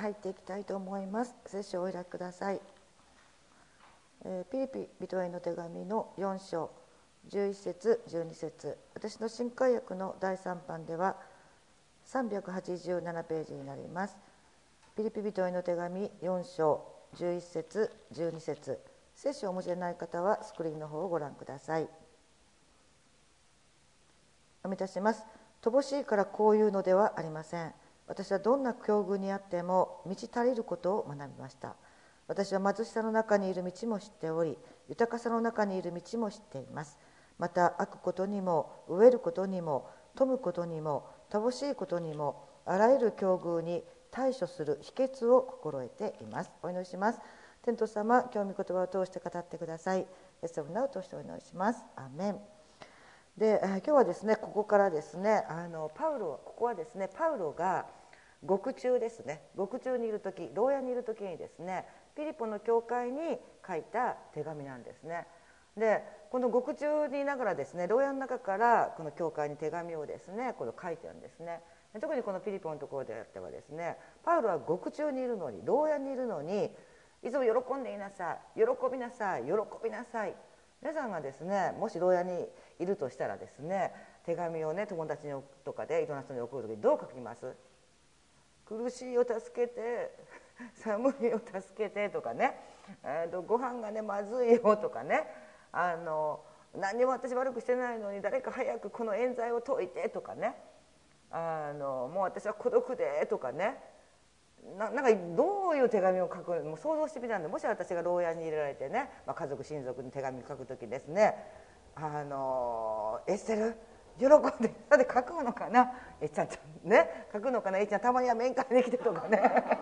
入っていきたいと思います。聖書をお開きください。ピリピ人への手紙の4章11節12節、私の新海訳の第3版では387ページになります。ピリピ人への手紙4章11節12節、聖書をお持ちでない方はスクリーンの方をご覧ください。お読みいたします。乏しいからこういうのではありません。私はどんな境遇にあっても満ち足りることを学びました。私は貧しさの中にいる道も知っており、豊かさの中にいる道も知っています。また飽くことにも飢えることにも富むことにも乏しいことにもあらゆる境遇に対処する秘訣を心得ています。お祈りします。天父様、今日御言葉を通して語ってください。イエス様の名を通してお祈りします。アーメン。で、今日はですね、ここからですね、ここはですね、パウロが獄中ですね、獄中にいる時、牢屋にいる時にですね、ピリポの教会に書いた手紙なんですね。で、この獄中にいながらですね、牢屋の中からこの教会に手紙をですね、これ書いてるんですね。特にこのピリポのところであってはですね、パウロは獄中にいるのに、牢屋にいるのに、いつも喜んでいなさい、喜びなさい、喜びなさい。皆さんがですね、もし牢屋にいるとしたらですね、手紙をね、友達にとかでいろんな人に送る時にどう書きます？苦しいを助けて、寒いを助けてとかね、ご飯がねまずいよとかね、何にも私悪くしてないのに誰か早くこの冤罪を解いてとかね、もう私は孤独でとかね、なんかどういう手紙を書くのも想像してみたんで、もし私が牢屋に入れられてね、家族親族に手紙書くときですね、エステル喜んでだって書くのかな、えっちゃんね、書くのかな、えっちゃんたまには面会に来てとかね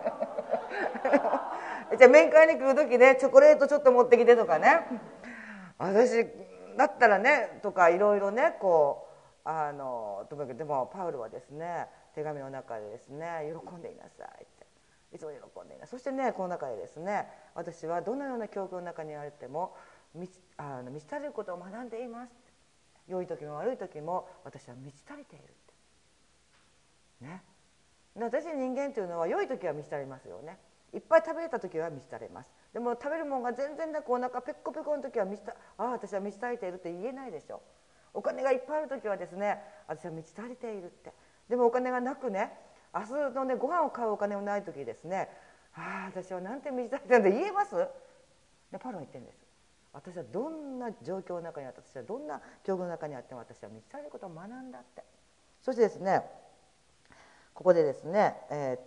じゃあ面会に来る時ね、チョコレートちょっと持ってきてとかね、私だったらねとかいろいろね、こうともかくでもパウロはですね、手紙の中でですね、喜んでいなさいって、いつも喜んでいなさい。そしてね、この中でですね、私はどのような境遇の中にあっても満ち足りることを学んでいます。良い時も悪い時も私は満ち足りているってね。私人間というのは良い時は満ち足りますよね。いっぱい食べれた時は満ち足れます。でも食べるものが全然なくお腹ペッコペコの時は私は満ち足りているって言えないでしょ。お金がいっぱいある時はですね、私は満ち足りているって。でもお金がなくね、明日のねご飯を買うお金もない時ですね、私はなんて満ち足りてるんだ言えます？でパウロは言ってるんです。私はどんな状況の中にあって、私はどんな境遇の中にあっても私は満ち足りることを学んだって。そしてですね、ここでですね、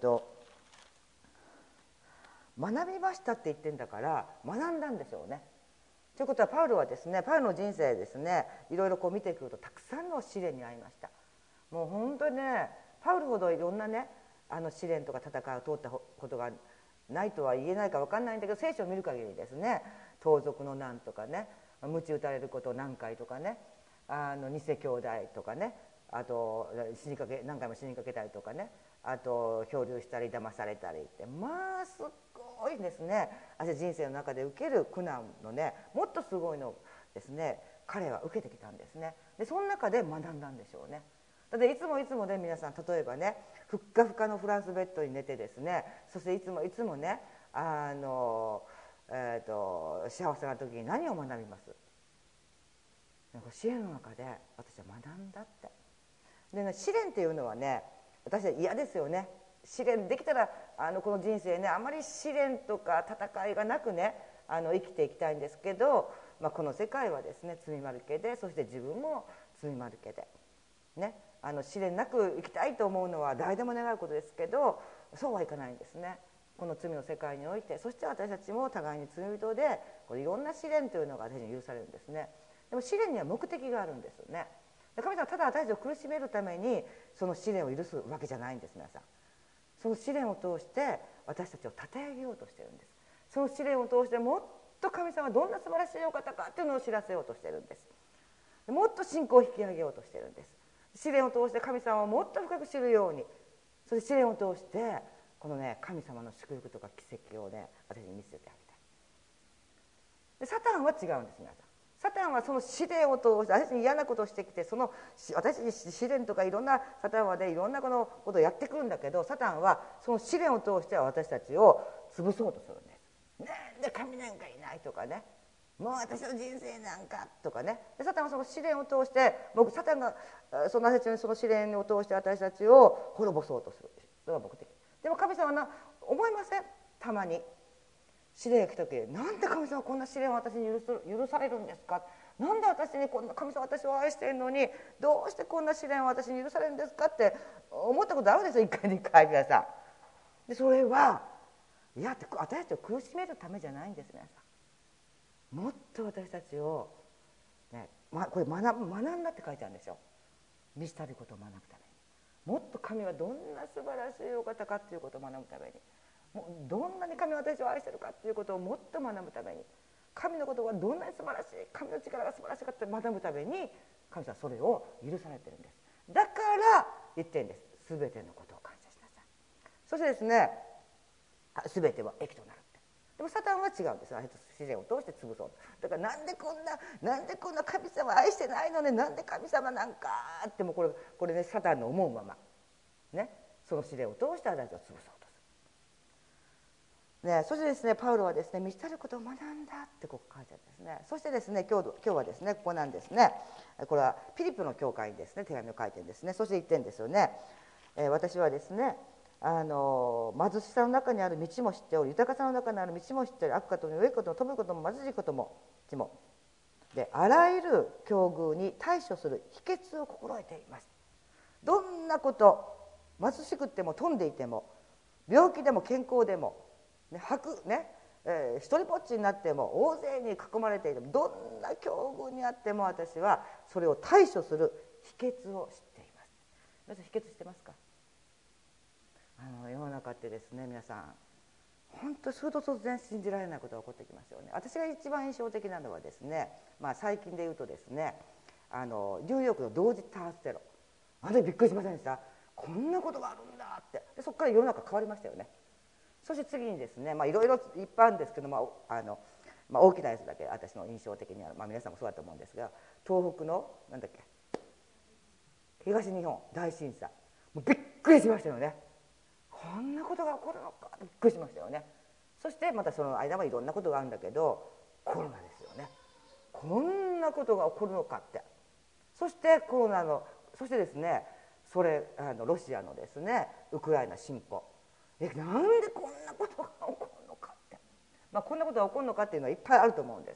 学びましたって言ってんだから学んだんでしょうね。ということはパウロはですね、パウロの人生ですね、いろいろこう見てくるとたくさんの試練に遭いました。もう本当にね、パウロほどいろんなね試練とか戦いを通ったことがないとは言えないか分かんないんだけど、聖書を見る限りですね、盗賊の難とかね、鞭打たれること何回とかね、偽兄弟とかね、あと何回も死にかけたりとかね、あと漂流したり騙されたりって、まあすっごいですね、人生の中で受ける苦難のね、もっとすごいのですね、彼は受けてきたんですね。でその中で学んだんでしょうね。だっていつもね、皆さん例えばね、ふっかふかのフランスベッドに寝てですね、そしていつもね幸せな時に何を学びます？試練の中で私は学んだって。でね、試練っていうのはね、私は嫌ですよね。試練できたらこの人生ね、あまり試練とか戦いがなくね生きていきたいんですけど、この世界はですね罪まるけで、そして自分も罪まるけでね、試練なく生きたいと思うのは誰でも願うことですけど、そうはいかないんですね。この罪の世界において、そして私たちも互いに罪人で、いろんな試練というのが私に許されるんですね。でも試練には目的があるんですよね。神様はただ私たちを苦しめるためにその試練を許すわけじゃないんです。皆さん、その試練を通して私たちを称え上げようとしているんです。その試練を通してもっと神様はどんな素晴らしいお方かというのを知らせようとしているんです。もっと信仰を引き上げようとしているんです。試練を通して神様をもっと深く知るように、そして試練を通してこのね、神様の祝福とか奇跡をね、私に見せてあげたい。でサタンは違うんです。皆さん、 サタンはその試練を通して私に嫌なことをしてきて、私に試練とかいろんなサタンはねいろんなことをやってくるんだけど、サタンはその試練を通しては私たちを潰そうとするんです。なんで神なんかいないとかね、もう私の人生なんかとかね。でサタンはその試練を通して、サタンがその試練を通して私たちを滅ぼそうとする。それが目的。でも神様は思いません？たまに試練が来た時、なんで神様はこんな試練を私に許されるんですか、なんで私にこんな、神様は私を愛しているのにどうしてこんな試練を私に許されるんですかって思ったことあるでしょ、1回2回皆さん。でそれはいや私たちを苦しめるためじゃないんです。皆さんもっと私たちを、ね、これ学んだって書いてあるんですよ。満ちたることを学ぶために、もっと神はどんな素晴らしいお方かということを学ぶために、どんなに神は私を愛しているかということをもっと学ぶために、神のことがどんなに素晴らしい、神の力が素晴らしいかって学ぶために神様はそれを許されているんです。だから言ってるんです。すべてのことを感謝しなさい。そしてですね、すべては益となるって。でもサタンは違うんです。試練を通して潰そう。だからなんでこんな神様愛してないのね、なんで神様なんかってもこれね、サタンの思うままね、その試練を通して私たちを潰そうとする。ね、そしてですね、パウロはですね、満ちたることを学んだってここ書いてあるんですね。そしてですね、今日はですね、ここなんですね。これはピリピの教会にですね、手紙を書いてるんですね。そして言ってるんですよね。私はですね、貧しさの中にある道も知っており、豊かさの中にある道も知っており、悪かとも良いことも富むことも貧しいこともで、あらゆる境遇に対処する秘訣を心得ています。どんなこと、貧しくっても富んでいても、病気でも健康でも、一人ぼっちになっても、大勢に囲まれていても、どんな境遇にあっても私はそれを対処する秘訣を知っています。皆さん秘訣知ってますか？世の中ってですね、皆さん本当すると突然信じられないことが起こってきますよね。私が一番印象的なのはですね、最近で言うとですね、ニューヨークの同時多発テロ、びっくりしませんでした？こんなことがあるんだって。でそこから世の中変わりましたよね。そして次にですね、いろいろいっぱいあるんですけど、大きなやつだけ私の印象的には、皆さんもそうだと思うんですが、東北の東日本大震災、もうびっくりしましたよね。こんなことが起こるのか、びっくりしましたよね。そしてまたその間もいろんなことがあるんだけど、コロナですよね。こんなことが起こるのかって。そしてそしてですね、ロシアのですね、ウクライナ侵攻、なんでこんなことが起こるのかって、こんなことが起こるのかっていうのはいっぱいあると思うんです、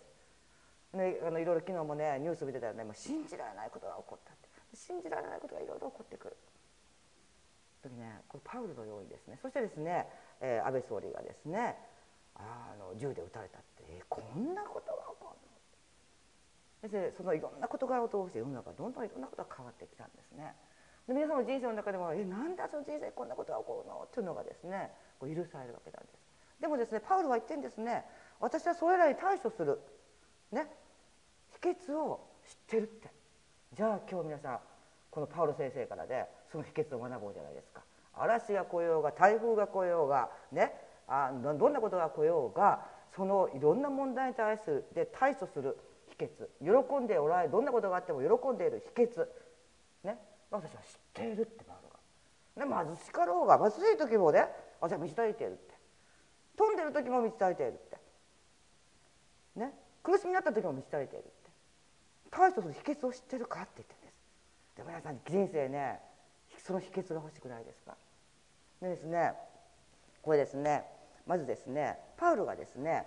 ね、いろいろ昨日もねニュース見てたらね、もう信じられないことが起こったって、信じられないことがいろいろ起こってくる時ね、これパウルのようにですね、そしてですね、安倍総理がですね銃で撃たれたって、こんなことが起こるので、そのいろんな事柄を通して世の中どんどんいろんなことが変わってきたんですね。で皆さんの人生の中でもなんでその人生こんなことが起こるのっていうのがですね許されるわけなんです。でもですね、パウルは言ってるんですね、私はそれらに対処する、ね、秘訣を知ってるって。じゃあ今日皆さんこのパウル先生からでその秘訣を学ぼうじゃないですか。嵐が来ようが台風が来ようがね、どんなことが来ようが、そのいろんな問題に対して対処する秘訣、喜んでおられる、どんなことがあっても喜んでいる秘訣ね、私は知っているってパウロが、貧しかろうが、貧しい時もね、私は満ち足りているって、飛んでる時も満ち足りているってね、苦しみになった時も満ち足りているって、対処する秘訣を知ってるかって言ってるんです。で皆さん人生ね、その秘訣が欲しくないですか。でですね、これですね、まずですね、パウロがですね、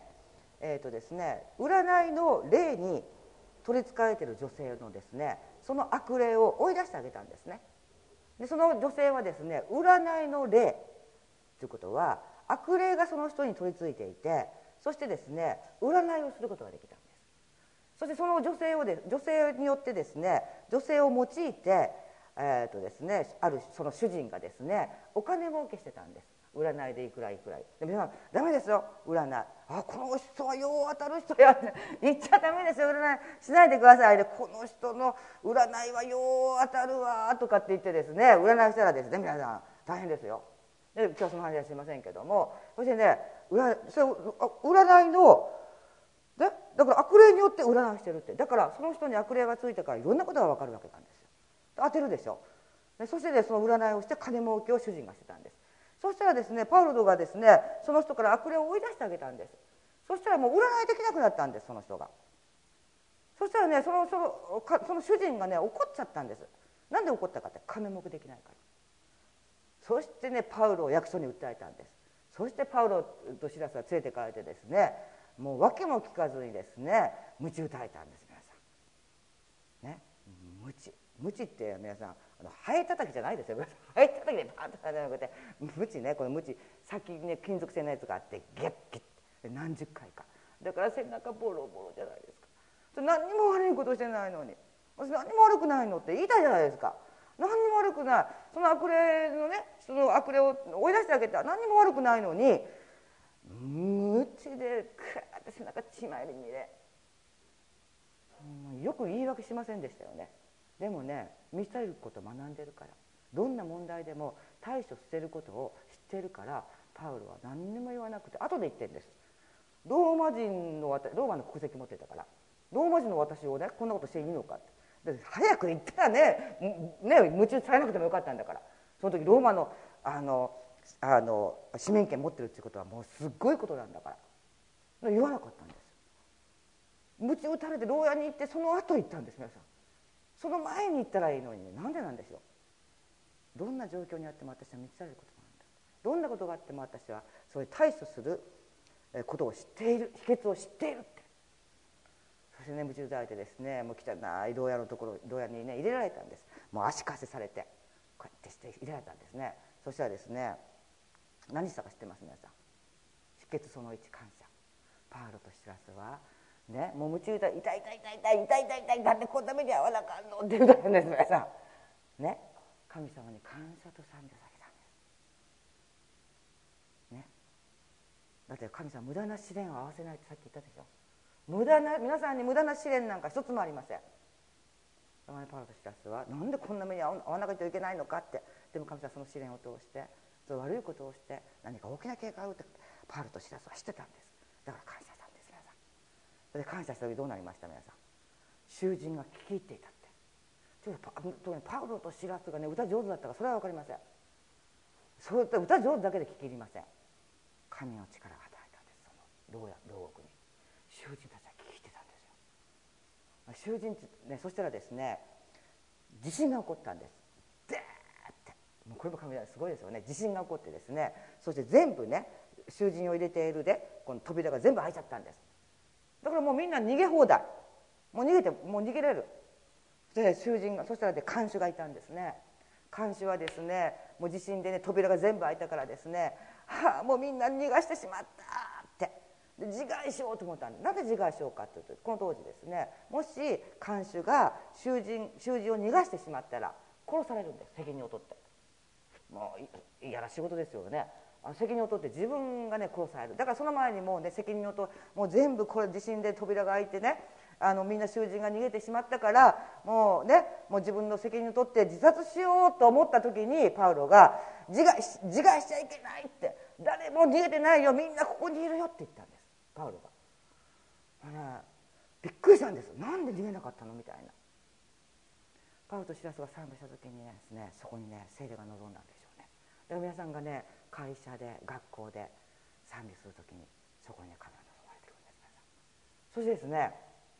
占いの霊に取りつかれている女性のですね、その悪霊を追い出してあげたんですね。でその女性はですね、占いの霊ということは悪霊がその人に取り付いていて、そしてですね占いをすることができたんです。そしてその女性によってですね、女性を用いてですね、あるその主人がですねお金儲けしてたんです。占いでいくらいくらいで、皆さんダメですよ占い、この人はよう当たる人やって言っちゃダメですよ、占いしないでください。でこの人の占いはよう当たるわとかって言ってですね占いしたらですね、皆さん大変ですよ。で今日その話はしませんけども、そしてね占いのでだから悪霊によって占いしてるって。だからその人に悪霊がついてからいろんなことが分かるわけなんですよ。当てるでしょ。でそして、その占いをして金儲けを主人がしてたんです。そしたらですね、パウロがですね、その人から悪霊を追い出してあげたんです。そしたらもう占いできなくなったんです、その人が。そしたらね、その主人がね怒っちゃったんです。なんで怒ったかって、金儲けできないから。そしてね、パウロを役所に訴えたんです。そしてパウロとシラスは連れて帰ってですね、もう訳も聞かずにですね、鞭打たれたんです。皆さんね、鞭って皆さんハエ叩きじゃないですよ。ハエ叩きでパンと叩かなくて、鞭ね、この鞭先にね金属製のやつがあって、ギュッギュッ何十回か。だから背中ボロボロじゃないですか。何にも悪いことしてないのに、私何にも悪くないのって言いたいじゃないですか。何にも悪くない、その悪霊のね、その悪霊を追い出してあげたら何にも悪くないのに、鞭でクーッて背中血まみれにで、よく言い訳しませんでしたよね。でもね、満ち足りることを学んでるから、どんな問題でも対処していることを知っているから、パウロは何にも言わなくて、後で言ってるんです。ローマの国籍持ってたから、ローマ人の私をねこんなことしていいのかって。早く言ったらね夢中されなくてもよかったんだから。その時ローマの市民権持ってるっていうことはもうすっごいことなんだから、言わなかったんです。鞭打たれて牢屋に行って、その後行ったんです。皆さん、その前に行ったらいいのにね、なんでなんでしょう。どんな状況にあっても私は満ち足りることなんだ。どんなことがあっても私はそういう対処することを知っている、秘訣を知っているって。そしてね、鞭打たれてですね、もう汚い牢屋のところ、牢屋にね入れられたんです。もう足かせされてこうやってして入れられたんですね。そしたらですね、何したか知ってます皆さん。秘訣その1、感謝。パウロとシラスはね、もう鞭打たれて、痛い痛い痛い痛い痛い痛い痛い、だってこんな目に遭わなあかんのって言うたんです皆さんね。神様に感謝と賛美をされたんですね。だって神様無駄な試練を合わせないってさっき言ったでしょ。皆さんに無駄な試練なんか一つもありません。パウロとシラスはなんでこんな目に遭わなきゃいけないのかって。でも神様はその試練を通して、その悪いことをして何か大きな警戒を打ってパウロとシラスは知ってたんです。だから感謝したんです。皆さんそれで感謝した時どうなりました。皆さん、囚人が聞き入っていたって。パウロとシラスがね歌上手だったかそれは分かりません。そういった歌上手だけで聞き入りません。神の力が働いたんです。その牢獄に囚人たちは聞き入ってたんですよ。囚人ね、そしたらですね、地震が起こったんです。でーって、もうこれも神様すごいですよね。地震が起こってですね、そして全部ね囚人を入れているでこの扉が全部開いちゃったんです。だからもうみんな逃げ放題、もう逃げれる。で囚人が、そしたら看守がいたんですね。看守はですね、もう地震でね扉が全部開いたからですね、もうみんな逃がしてしまったってで自害しようと思ったんで。なぜ自害しようかというと、この当時ですね、もし看守が囚人を逃がしてしまったら殺されるんです。責任を取って。もういやらしいことですよね。責任を取って自分がね殺される。だからその前にもうね責任を取って、もう全部これ地震で扉が開いてね、みんな囚人が逃げてしまったから、もう自分の責任を取って自殺しようと思った時に、パウロが自害しちゃいけないって、誰も逃げてないよ、みんなここにいるよって言ったんです。パウロが、びっくりしたんです。なんで逃げなかったのみたいな。パウロとシラスが賛美した時にですね、そこにね聖霊が臨んだんでしょうね。だから皆さんがね会社で学校で賛美する時にそこにね神が臨まれてくるんです。そしてですね、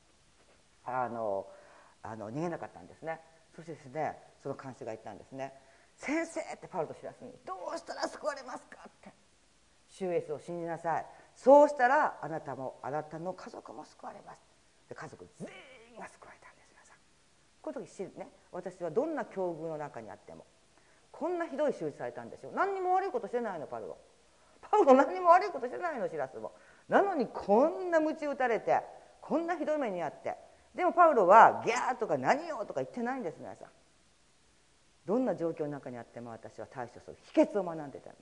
逃げなかったんですね。そしてですね、その看守が言ったんですね。先生ってパウロとシラスに、どうしたら救われますかって。主イエスを信じなさい。そうしたらあなたもあなたの家族も救われます。で家族全員が救われたんです。皆さんこういう時ね、私はどんな境遇の中にあっても、こんなひどい修理されたんですよ。何にも悪いことしてないの。パウロ何にも悪いことしてないの。シラスもなのにこんな鞭打たれて、こんなひどい目にあって、でもパウロはギャーとか何よとか言ってないんです。皆さんどんな状況の中にあっても私は対処する秘訣を学んでたんです。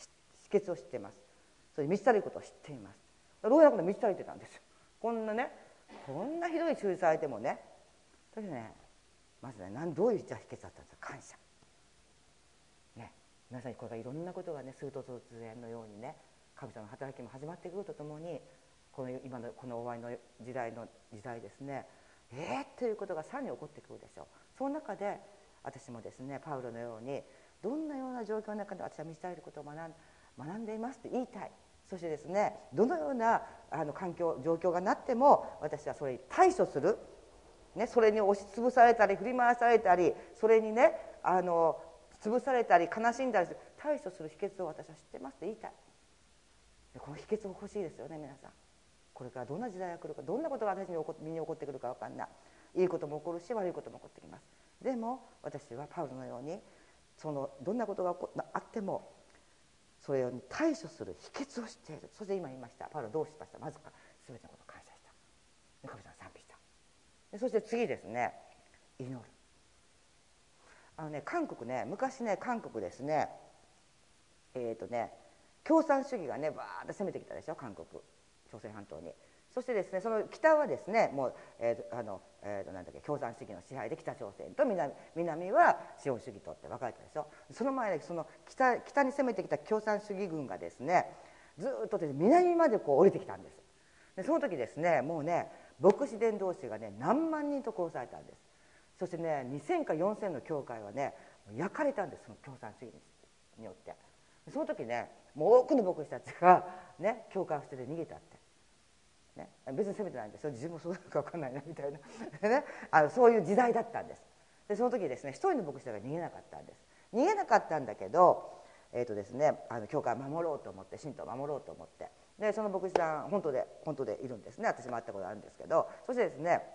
秘訣を知っています。それ満ち足りることを知っています。牢屋の中で満ち足りてたんですよ。こんなひどい修理されてもね。それでね、まずねどういう秘訣だったんですか。感謝ね。皆さんにこれがいろんなことがね数と突然のようにね、神様の働きも始まってくるとともに、 今のこの終わりの時代ですね、ということがさらに起こってくるでしょう。その中で私もですね、パウロのようにどんなような状況の中で私は満ち足りることを学んでいますと言いたい。そしてですね、どのような環境状況がなっても私はそれに対処する、ね、それに押しつぶされたり振り回されたり、それにね潰されたり悲しんだりする対処する秘訣を私は知ってますと言いたい。でこの秘訣欲しいですよね皆さん。これからどんな時代が来るか、どんなことが私に身に起こってくるか分かんない。いいことも起こるし悪いことも起こってきます。でも私はパウロのようにどんなことがあってもそれに対処する秘訣を知っている。そして今言いました、パウロどうしました。まず全てのことを感謝した。神様に賛美した。そして次ですね、祈る。韓国ね、昔ね、韓国ですね、共産主義がねバーッと攻めてきたでしょ、韓国朝鮮半島に。そしてですね、その北はですねもう、なんだっけ、共産主義の支配で北朝鮮と南は資本主義とって分かれたでしょ。その前にその北に攻めてきた共産主義軍がですねずっとです、ね、南まで降りてきたんです。でその時ですね、もうね牧師伝道師がね何万人と殺されたんです。そしてね2000か4000の教会はね焼かれたんです、その共産主義によって。その時ねもう多くの牧師たちがね教会を捨てて逃げたって。ね、別に責めてないんですよ、自分もそうなのか分かんないなみたいなね、そういう時代だったんです。でその時ですね一人の牧師が逃げなかったんです。逃げなかったんだけど、ですね、教会を守ろうと思って、信徒を守ろうと思って、でその牧師さん本当でいるんですね。私も会ったことあるんですけど、そしてですね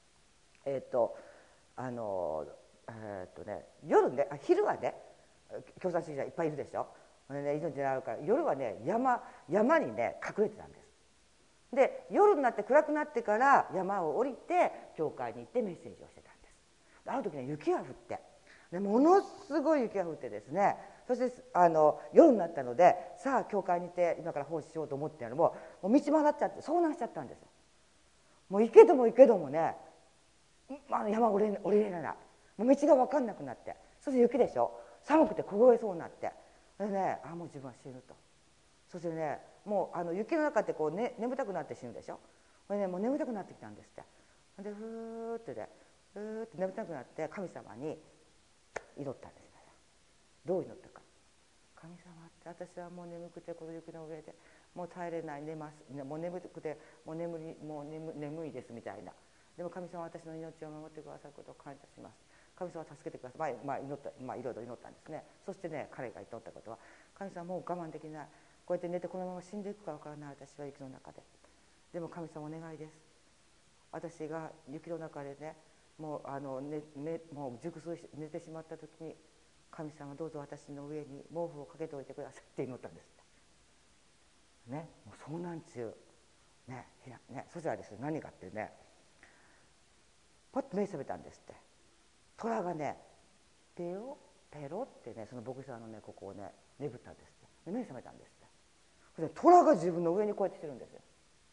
夜ね、昼はね共産主義者いっぱいいるでしょ。で命になるから夜はね山にね隠れてたんです。で夜になって暗くなってから山を降りて教会に行ってメッセージをしてたんです。ある時ね雪が降って、でものすごい雪が降ってですね、そして夜になったのでさあ教会に行って今から奉仕しようと思ってるのもう道曲がっちゃって遭難しちゃったんですよ。もう行けどもね山降りれない、もう道が分かんなくなって、そして雪でしょ、寒くて凍えそうになって、でねもう自分は死ぬと。そしてねもう雪の中ってこう、ね、眠たくなって死ぬでしょ。これねもう眠たくなってきたんですって。でふーってねふーって眠たくなって神様に祈ったんです。どう祈ったか。神様って私はもう眠くてこの雪の上でもう耐えれない、寝ます、もう眠くてもう眠いですみたいな。でも神様は私の命を守ってくださることを感謝します。神様は助けてください。いろいろ祈ったんですね。そしてね彼が祈ったことは、神様もう我慢できない、こうやって寝てこのまま死んでいくか分からない、私は雪の中で。でも神様お願いです。私が雪の中でねもうもう熟睡して寝てしまった時に、神様どうぞ私の上に毛布をかけておいてくださいって祈ったんですね。もう遭難中ね。そしたらですね何かってね、パッと目覚めたんですって。虎がねペロってねその牧師さんのねここをね眠ったんですって。で目覚めたんですって。虎が自分の上にこうやってしてるんですよ。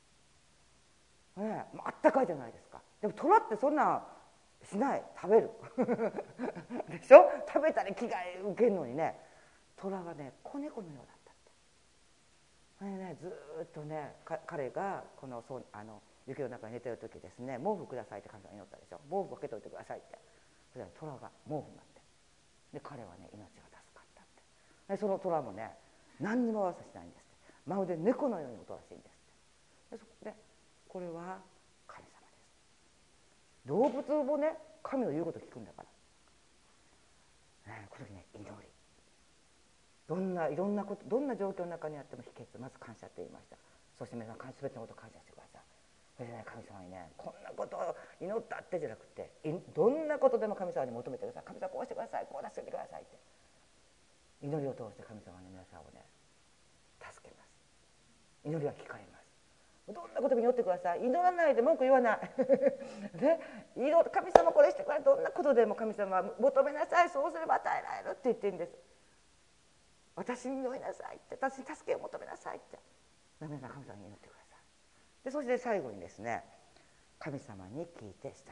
ね、あったかいじゃないですか。でも虎ってそんなしない、食べるでしょ。食べたり着替え受けるのにね、虎がね子猫のようだったって。ね、ずっとね彼がこの雪の中に寝てる時ですね、毛布くださいって神様に祈ったでしょ。毛布かけといてくださいって。そしたら虎が毛布になって、で彼はね命が助かったって。でその虎もね何にも悪さしないんですって。まるで猫のようにおとなしいんですって。でそこでこれは神様です。動物もね神の言うこと聞くんだから、この時ね祈り、いろんなことどんな状況の中にあっても秘訣、まず感謝って言いました。そして皆さん全てのことを感謝してください。それでね神様にねこんなことを祈ったってじゃなくて、どんなことでも神様に求めてください。神様こうしてください、こう助けてくださいって祈りを通して神様はね皆さんをね助けます。祈りは聞かれます。どんなことに祈ってください。祈らないで文句言わないね、神様これしてください。どんなことでも神様は求めなさい、そうすれば与えられるって言ってるんです。私に祈りなさいって、私に助けを求めなさいって、皆さん神様に祈ってください。でそして最後にですね神様に聞いて従う。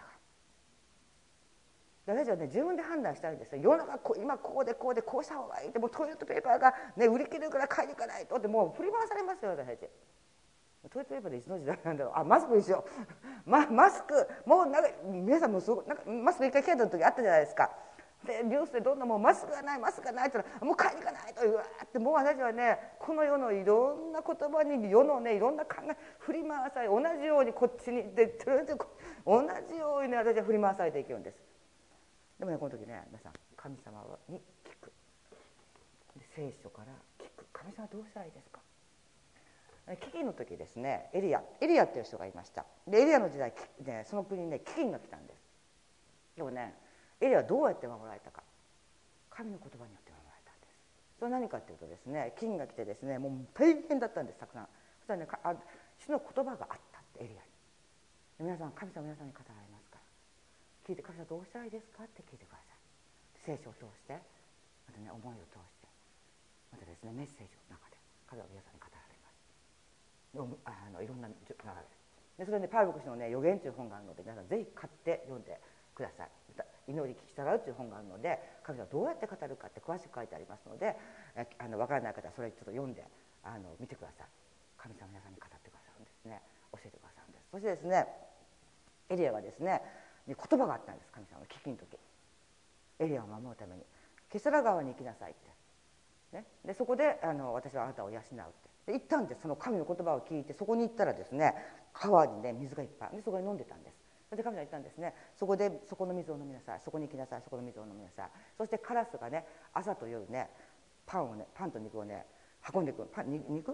私はね自分で判断したいんですよ。世の中今こうでこうした方がいいって、もうトイレットペーパーが、ね、売り切れるから買いに行かないとってもう振り回されますよ私たち。 トイレットペーパーでいつの時代なんだろう。マスクにしよう。マスクもうなんか皆さんもすごなんかマスク一回切れた時あったじゃないですか。でニュースでどんどんもうマスクがないマスクがないって言ったらもう買いに行かないとうわーってもう私はねこの世のいろんな言葉に世のねいろんな考え振り回され同じようにこっちにで同じようにね私は振り回されていくんです。でもねこの時ね皆さん神様に聞く聖書から聞く神様どうしたらいいですか。飢饉の時ですねエリアっていう人がいました。でエリアの時代、ね、その国にね飢饉が来たんです。でもねエリアはどうやって守られたか神の言葉によって守られたんです。それは何かっていうとですね飢饉が来てですねもう大変だったんですたくさん。そしたらね主の言葉があったってエリアに。皆さん神様皆さんに語られますから聞いて神様どうしたらいいですかって聞いてください。聖書を通してまたね思いを通してまたですねメッセージの中で神様皆さんに語られます。いろんな流れでそれでパウロ牧師のね予言という本があるので皆さんぜひ買って読んでください。また祈り聞き従うという本があるので神様どうやって語るかって詳しく書いてありますので分からない方はそれちょっと読んで見てください。神様皆さんに語ってくださるんですね。教えてくださるんです。そしてですねエリアはですね言葉があったんです。神様の飢饉の時エリアを守るためにケセラ川に行きなさいって、ね、でそこで私はあなたを養うって行ったんです。その神の言葉を聞いてそこに行ったらですね川にね水がいっぱいでそこに飲んでたんです。それで神様が言ったんですねそこの水を飲みなさい。そこに行きなさい。そこの水を飲みなさい。そしてカラスがね朝と夜ねパンと肉をね運んでくる肉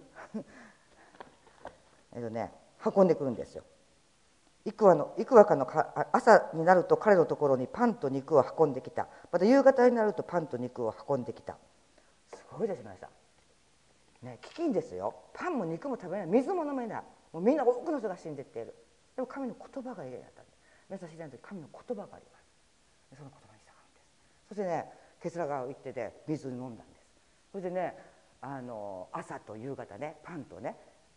運んでくるんですよ。幾羽かの朝になると彼のところにパンと肉を運んできた。また夕方になるとパンと肉を運んできた。すごいです皆さんね飢饉ですよ。パンも肉も食べない水も飲めないもうみんな多くの人が死んでいっている。でも神の言葉がエリアだったんです。皆さん知らないと神の言葉があります。その言葉に従うんです。そしてねケセラ川を行ってで水飲んだんです。それでね朝と夕方ねパンとね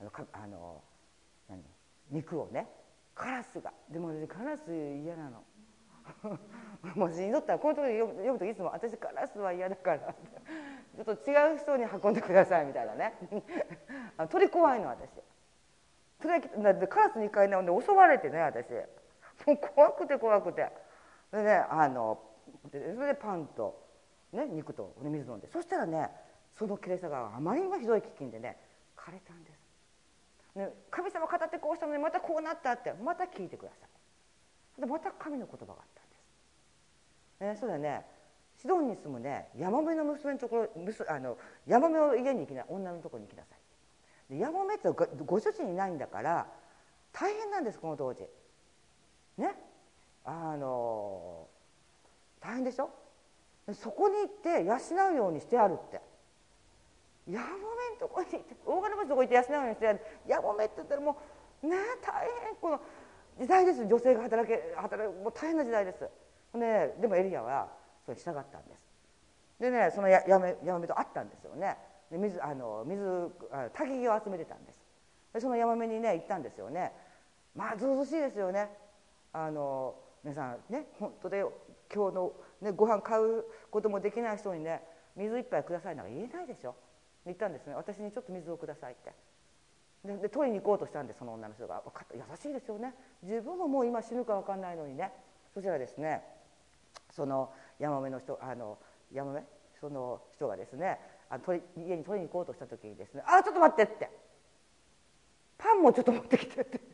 肉をねカラスがでもカラス嫌なのもし祈ったらこのところで読むといつも私カラスは嫌だからちょっと違う人に運んでくださいみたいなね鳥怖いの私だってカラスに一回ね襲われてね私もう怖くてでねそれでパンと、ね、肉と水飲んでそしたらねそのケレサ川があまりにもひどい飢饉でね枯れたんです。ね、神様語ってこうしたのにまたこうなったってまた聞いてください。でまた神の言葉があったんです。それでねシドンに住むねヤモメの娘のところヤモメの家に行きな女のところに行きなさい。でヤモメってご主人いないんだから大変なんですこの当時ね大変でしょ。そこに行って養うようにしてあるってヤモメのところに行って大金持ちのところに行って養うようにしてある。ヤモメって言ったらもうね大変この時代です。女性が働くもう大変な時代です。でもエリアはそれに従ったんです。でねそのヤモメと会ったんですよね。で焚き木を集めてたんです。でそのヤモメにね行ったんですよね。まあずうずうしいですよね。皆さんね本当で今日の、ね、ご飯買うこともできない人にね水一杯くださいなんか言えないでしょ。言ったんですね。私にちょっと水をくださいってで取りに行こうとしたんでその女の人が優しいですよね。自分ももう今死ぬか分かんないのにね。そしたらですねそのヤモメの人その人がですね家に取りに行こうとした時にですねちょっと待ってってパンもちょっと持ってきてって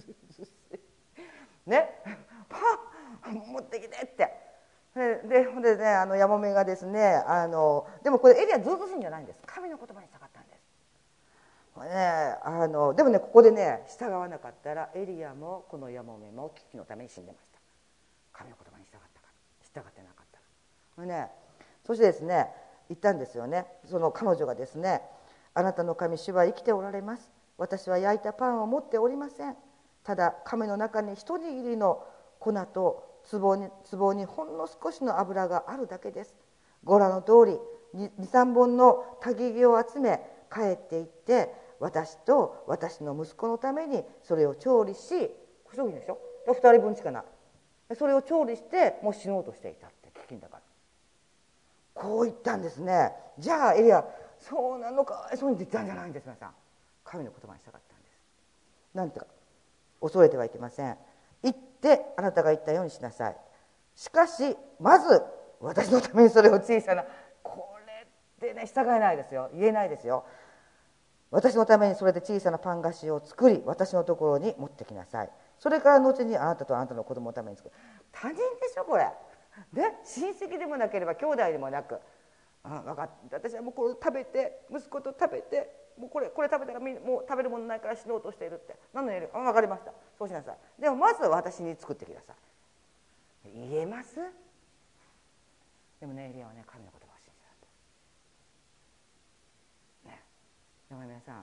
ねパン持ってきてってでねヤモメがですねでもこれエリアずうずうしいんじゃないんです。神の言葉に従ったんです。でもねここでね従わなかったらエリアもこのヤモメも危機のために死んでました。神の言葉に従ってなかったらそしてですね言ったんですよね。その彼女がですねあなたの神主は生きておられます。私は焼いたパンを持っておりません。ただ亀の中に一握りの粉と壺にほんの少しの油があるだけです。ご覧の通り 2,3 本の焚き木を集め帰っていって私と私の息子のためにそれを調理しこれすごいでしょ。2人分しかない。それを調理してもう死のうとしていたって飢饉だからこう言ったんですね。じゃあエリアそうなのかそうに言ったんじゃないんです。皆さん神の言葉に従ったんです。 なんてか恐れてはいけません。言ってあなたが言ったようにしなさい。しかしまず私のためにそれを小さな、これってね従えないですよ、言えないですよ。私のためにそれで小さなパン菓子を作り私のところに持ってきなさい。それから後にあなたとあなたの子供のために作る。他人でしょこれね。親戚でもなければ兄弟でもなく、分かった、私はもうこれを食べて息子と食べて、もうこれ食べたらもう食べるものないから死のうとしているって、何のやり、分かりました、そうしなさい。でもまず私に作ってください。言えます？でもねエリアはね神の言葉を信じたね。だから皆さん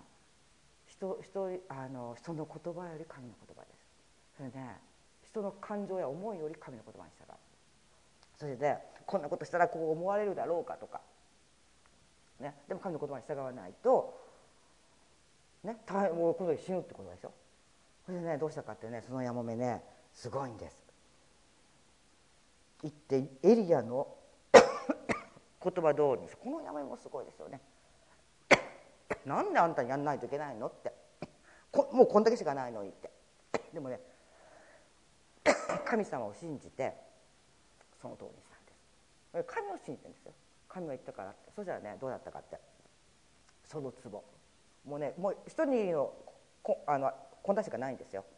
人の言葉より神の言葉です。それで、ね、人の感情や思いより神の言葉に従う。それでこんなことしたらこう思われるだろうかとか、ね、でも神の言葉に従わないと、ね、もうこの時死ぬってことでしょ。それでねどうしたかってね、そのやもめねすごいんです。言ってエリアの言葉通りに、このやめもすごいですよね。なんであんたにやんないといけないのって、もうこんだけしかないのにって。でもね神様を信じてその通りにしたんです。神を信じてるんですよ。神が言ったからって。そしたらねどうだったかって、その壺もうね、もう一握りのこんなしかないんですよ。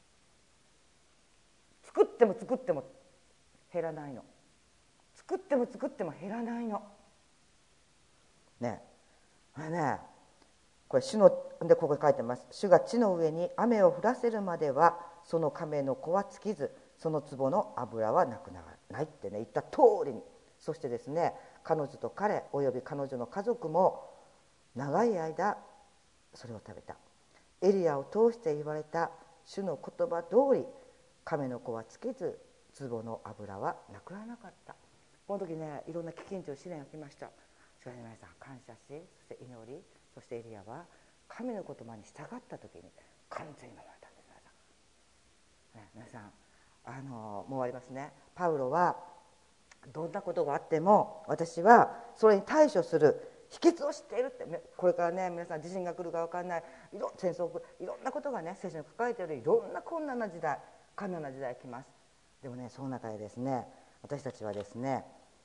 作っても作っても減らないの。作っても作っても減らないのね。これ主のでここに書いてます。主が地の上に雨を降らせるまではその亀の子は尽きずその壺の油はなくならないってね言った通りに、そしてですね彼女と彼および彼女の家族も長い間それを食べた。エリアを通して言われた主の言葉通り亀の子は尽きず壺の油はなくならなかった。この時ねいろんな危険と試練が来ました。しかし皆さん感謝し、そして祈り、そしてエリアは神の言葉に従った時に完全に守られたんです。皆さん、もう終わりますね。パウロはどんなことがあっても私はそれに対処する秘訣を知っているって。これからね皆さん地震が来るか分からない、戦争いろんなことがね聖書に書かれている、いろんな困難な時代、困難な時代来ます。でもねその中でですね私たちはですね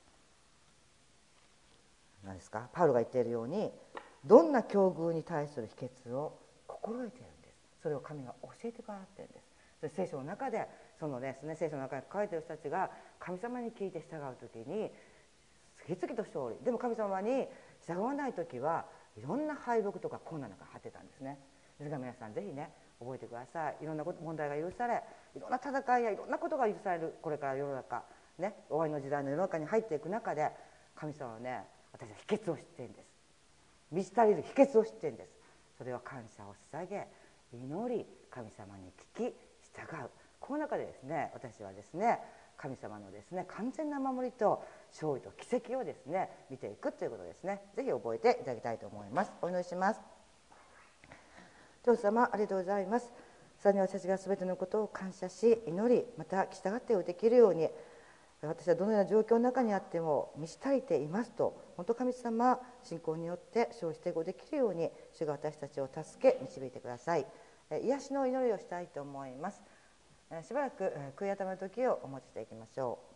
何ですか、パウロが言っているようにどんな境遇に対する秘訣を心得ているんです。それを神が教えてくださっているんです。それ聖書の中でそのですね聖書の中に書かれている人たちが神様に聞いて従う時に次々と勝利。でも神様に従わない時はいろんな敗北とか困難なんか張ってたんですね。ですから皆さんぜひね覚えてください。いろんな問題が許され、いろんな戦いやいろんなことが許されるこれから世の中ね、終わりの時代の世の中に入っていく中で神様はね私は秘訣を知っているんです。満ち足りる秘訣を知っているんです。それは感謝を捧げ祈り神様に聞き従う。この中でですね私はですね神様のですね完全な守りと勝利と奇跡をですね見ていくということですね。ぜひ覚えていただきたいと思います。お祈りします。父様ありがとうございます。さらに私たちが全てのことを感謝し祈りまた従ってできるように、私はどのような状況の中にあっても満ち足りていますと本当神様信仰によって生じてできるように主が私たちを助け導いてください。癒しの祈りをしたいと思います。しばらく悔い改めの時をお持ちしていきましょう。